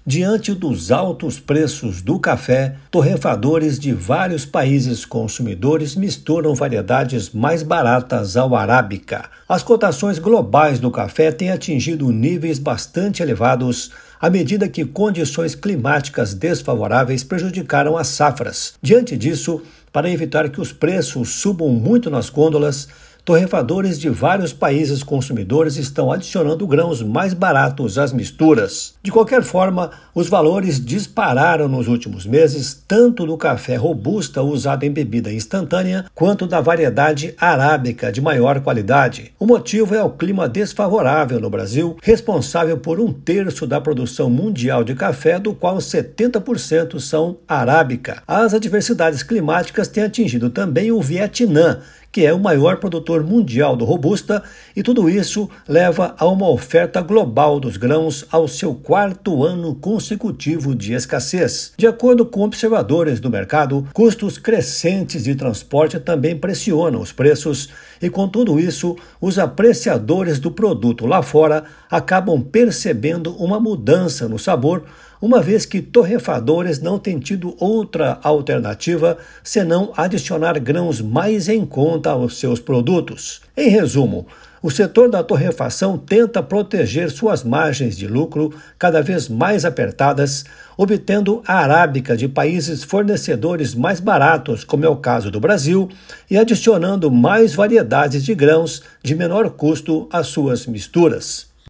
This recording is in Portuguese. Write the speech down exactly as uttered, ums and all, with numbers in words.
Diante dos altos preços do café, torrefadores de vários países consumidores misturam variedades mais baratas ao arábica. As cotações globais do café têm atingido níveis bastante elevados à medida que condições climáticas desfavoráveis prejudicaram as safras. Diante disso, para evitar que os preços subam muito nas gôndolas, torrefadores de vários países consumidores estão adicionando grãos mais baratos às misturas. De qualquer forma, os valores dispararam nos últimos meses, tanto do café robusta usado em bebida instantânea, quanto da variedade arábica de maior qualidade. O motivo é o clima desfavorável no Brasil, responsável por um terço da produção mundial de café, do qual setenta por cento são arábica. As adversidades climáticas têm atingido também o Vietnã, que é o maior produtor mundial do robusta, e tudo isso leva a uma oferta global dos grãos ao seu quarto ano consecutivo de escassez. De acordo com observadores do mercado, custos crescentes de transporte também pressionam os preços, e com tudo isso, os apreciadores do produto lá fora acabam percebendo uma mudança no sabor, uma vez que torrefadores não têm tido outra alternativa senão adicionar grãos mais em conta aos seus produtos. Em resumo, o setor da torrefação tenta proteger suas margens de lucro cada vez mais apertadas, obtendo a arábica de países fornecedores mais baratos, como é o caso do Brasil, e adicionando mais variedades de grãos de menor custo às suas misturas.